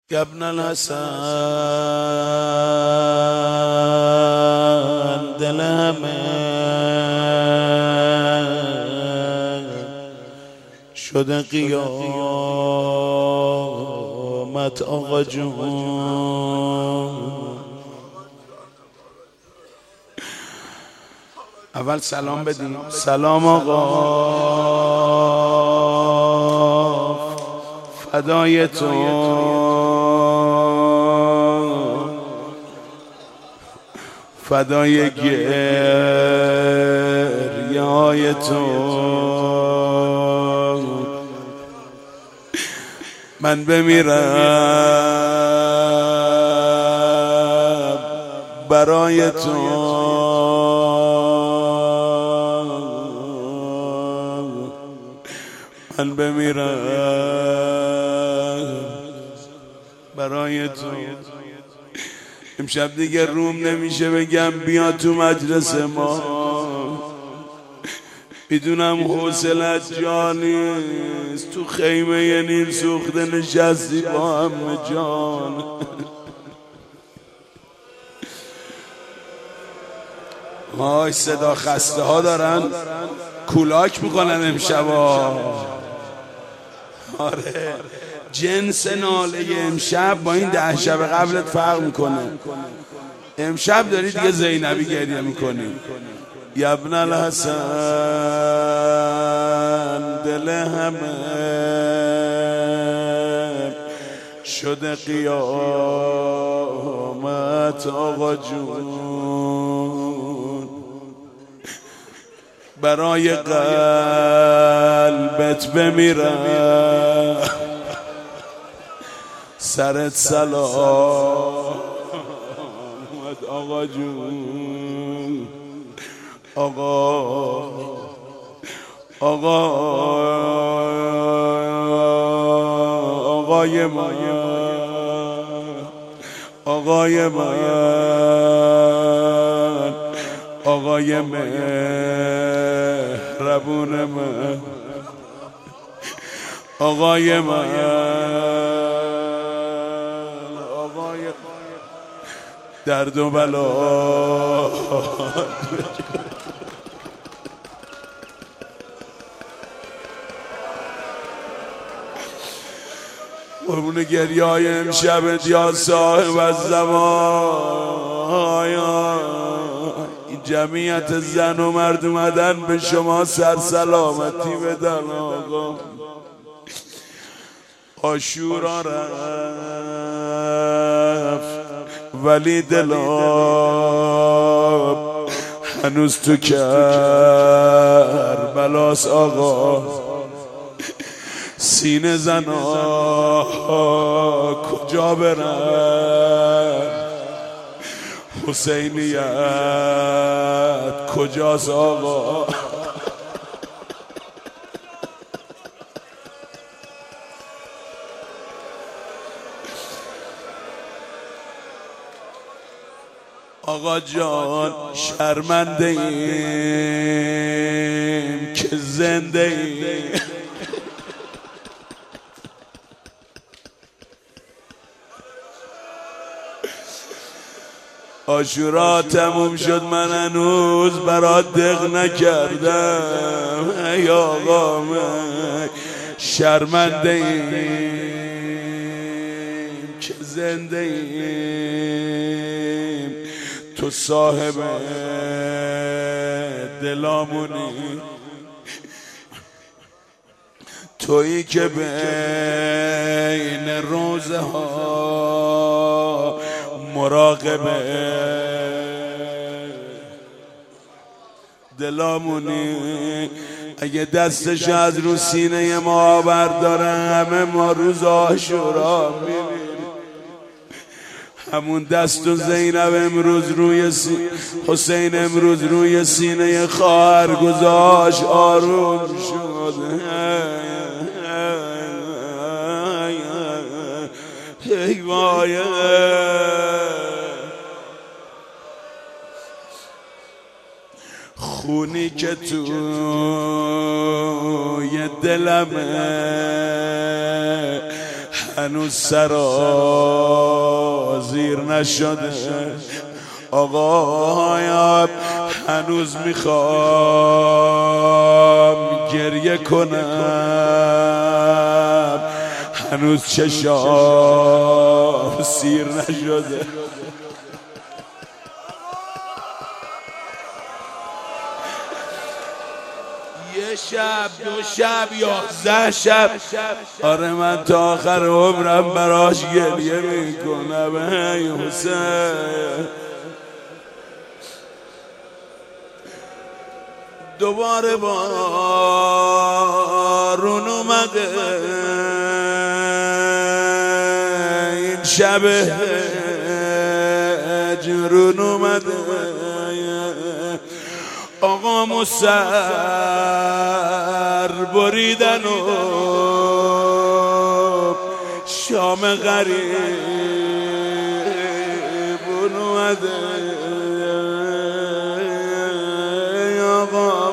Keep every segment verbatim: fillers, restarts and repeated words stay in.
يا ابن الحسن دل همه شده قیامت آقا جون. اول سلام بدیم. سلام آقا فدای تو، فدای گریه های تو، من بمیرم برای تو، من بمیرم برای تو. امشب دیگه روم نمیشه بگم بیا تو مجلس ما، میدونم حوصلت جا نیست، تو خیمه نیم سوخته نشستی با همه جان. های صدا خسته ها دارن کولاک میکنن امشبا. آره جنس ناله امشب با این ده شب قبلت فرق میکنه. امشب داری دیگه زینبی گریه میکنی. یا ابن الحسن دل همه شده قیامت آقا جون، برای قلبت بمیرم سرت سلام آقا جون. آقا آقا آقای من، آقای من، آقای مهربون من، آقای من، آقای درد و بلا. قربون گریه های امشب یا صاحب الزمان، این جمعیت زن و مرد اومدن به شما سر سلامتی بدن. آقا عاشورا رفت ولی دلاب هنوز تو کربلاس. آقا سینه زنا کجا برن، حسینیت کجاست آقا؟ آقا جان شرمنده ایم که زنده ایم، عاشورا تموم شد من هنوز برات دق نکردم. ای آقا من شرمنده ایم که زنده ایم، تو صاحب دلامونی، تویی که بین روزه ها مراقبه دلامونی. اگه دستش از رو سینه ما برداره همه ما روز عاشورا میبینیم. همون دست و زینب امروز روی سی... حسین امروز روی سینه خواهر گذاشت، آروم شد. ای وای خونی که توی دلمه هنوز سرازیر نشده آقایم، هنوز میخوام گریه کنم، هنوز چشام سیر نشده. یه شب دو شب یازده شب آره من تا آخر عمرم براش گریه میکنم. ای حسین دوباره بارون اومده این شب جرون اومده آقا مسر بریدن و شام غریب اومده آقا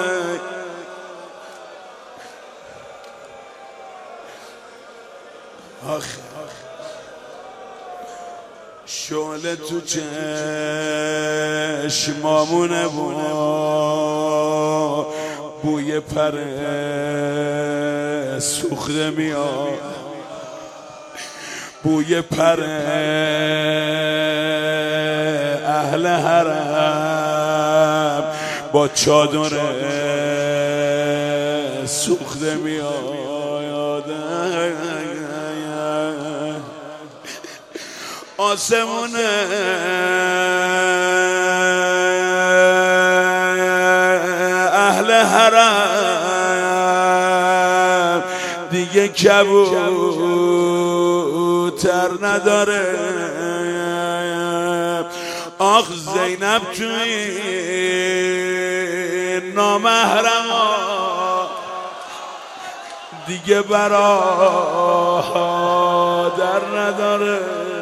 آخ شعله تو چشمامونه و بوی پر سوخته میاد، بوی پر اهل حرم با چادر سوخته میاد. آسمون اهل حرم دیگه کبوتر نداره. آخ زینب توی نامحرم دیگه برادر نداره.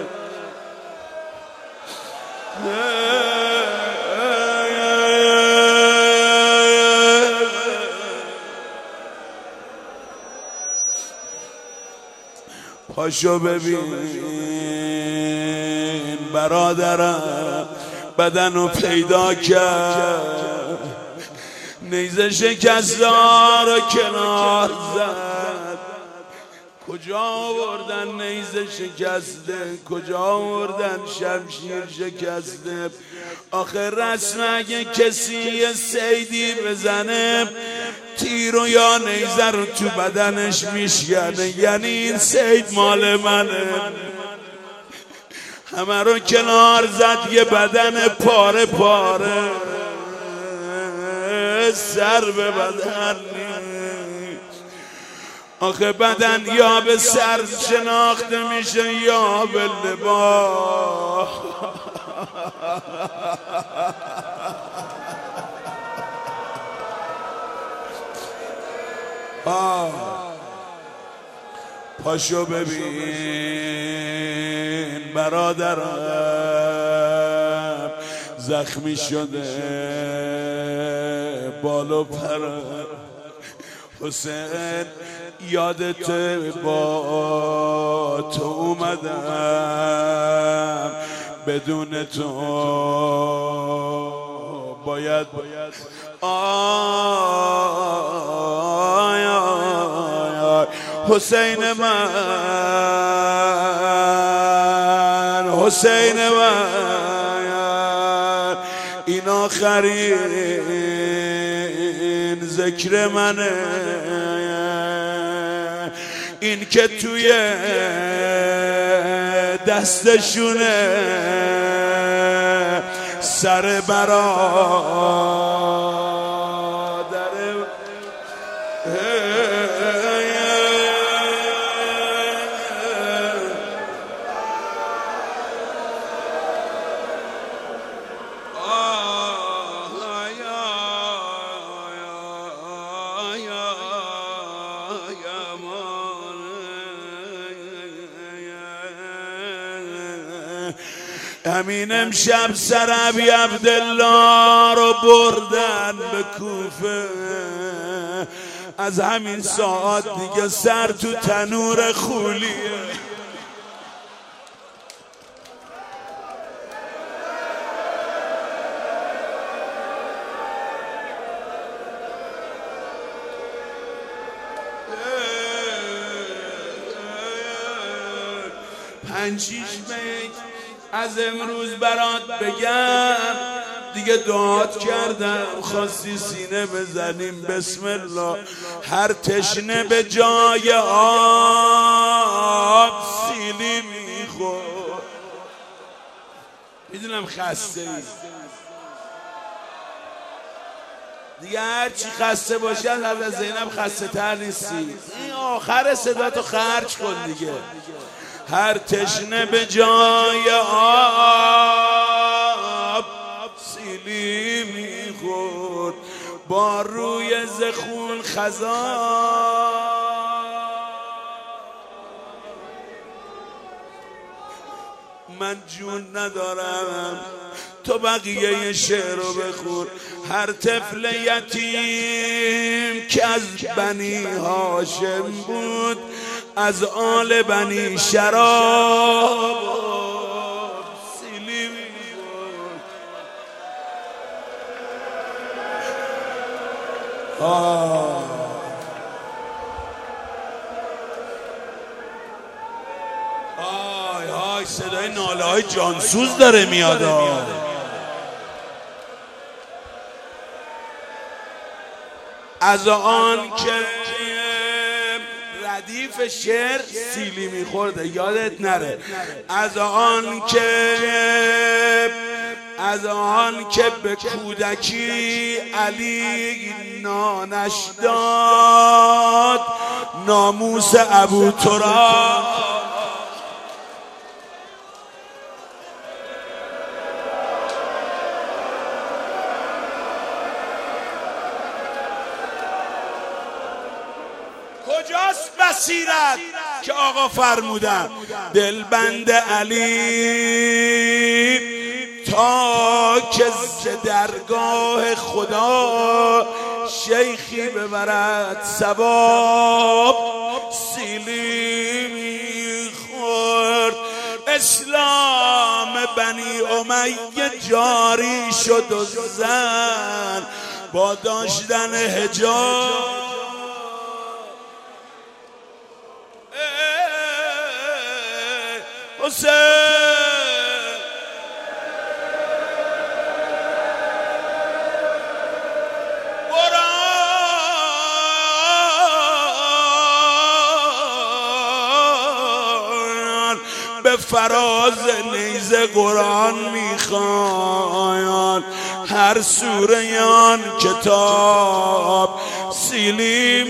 پاشو ببین برادرم بدنو پیدا کرد، نیزه شکستار و کنار زد. کجا آوردن نیزه شکسته، کجا آوردن شمشیر شکسته؟ آخه رسم اگه کسی یه صیدی بزنه تیر و یا نیزه رو تو بدنش میشکنه، یعنی این صید مال منه. همه رو کنار زد یه بدن پاره پاره، سر به بدن. آخه بدن یا به سر شناخته میشه یا به لباس. پاشو ببین برادرم زخمی شده بال و پر. حسین یادت با تو اومدم، بدون تو باید آی آی حسین من، حسین من، این آخرین ذکر منه، این که توی دستشونه سر برادر. همین امشب سر ابی عبدالله رو بردن به کوفه، از همین ساعت دیگه سر تو تنور خولیه. پنج شیش بیت از امروز برات بگم، دیگه دعات کردم خواستی سینه بزنیم. بسم الله. هر تشنه به جای آب سیلی میخور. میدونم خسته ای دیگه، هر چی خسته باشی از حضرت زینب خسته تر نیستی. این آخر صدا تو خرج کن دیگه. هر تشنه به جای آب سیلی میخورد، با روی زخون خزان. من جون ندارم تو بقیه شعر رو بخور. هر طفل یتیم که از بنی هاشم بود، از آل بنی شراب سیلی می‌خورد. آه آی آی صدای ناله های جانسوز داره میاد. از آن که ردیف شعر سیلی میخورده یادت نره. از آن که از آن که به کودکی علی نانش داد، ناموس ابو تراب. کجاست بصیرت که آقا فرمودن دلبند علی تا که ز درگاه خدا شیخی ببرد ثواب سیلی میخورد. اسلام بنی امیه جاری شد و زن با داشتن حجاب. حسین قرآن به فراز نیزه قرآن میخوان. هر سوره یان کتاب سیلی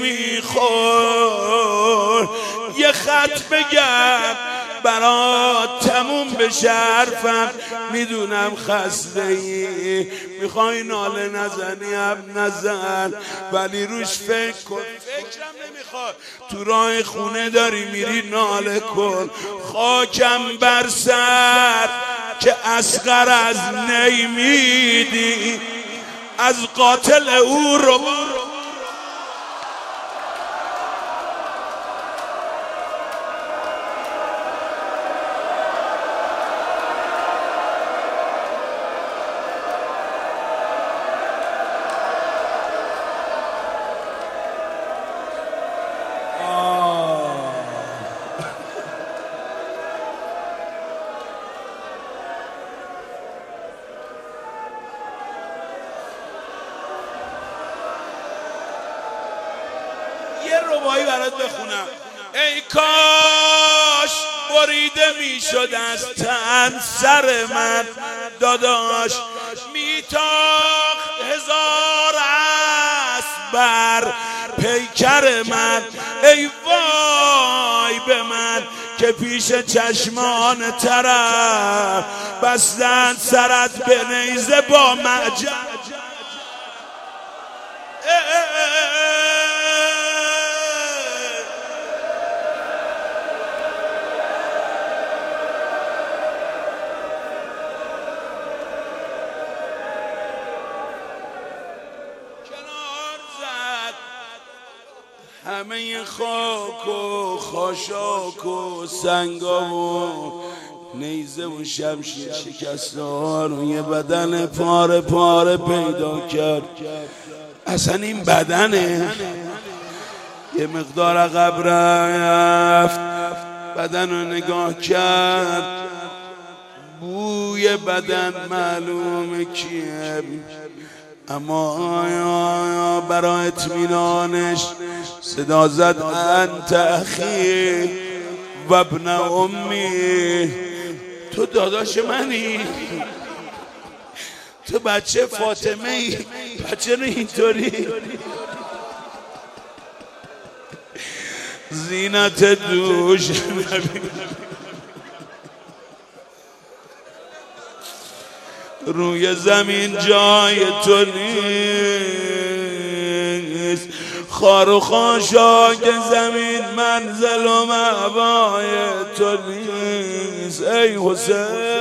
میخور. یه خط بگم برات تموم بشه حرفم. میدونم خسته ای میخوای ناله نزنی هم نزن، ولی روش فکر کن. فکرم نمیخواد. تو راه خونه داری میری ناله کن. خاکم بر سر که اصغر از نی میدی، از قاتل او رو یه ربایی برات بخونم. ای کاش بریده میشد از تن سر من داداش، میتاخت هزار اسب بر پیکر من. ای وای به من که پیش چشمان طرف بستند سرت به نیزه با معجن. همه خاک و خاشاک و سنگا و نیزه و شمشیر شکسته ها رو یه بدن پاره پاره پیدا کرد. اصلا این بدنه یه مقدار عقب رفت، بدن رو نگاه کرد، بوی بدن معلومه کیه، اما برای اطمینانش صدا زد انت اخی و ابن امی، تو داداش منی، تو بچه فاطمه ای، بچه رو اینطوری زینت دوش روی زمین جای تو نیست، خار و خاشاک زمین منزل و مأوای تو نیست. ای حسین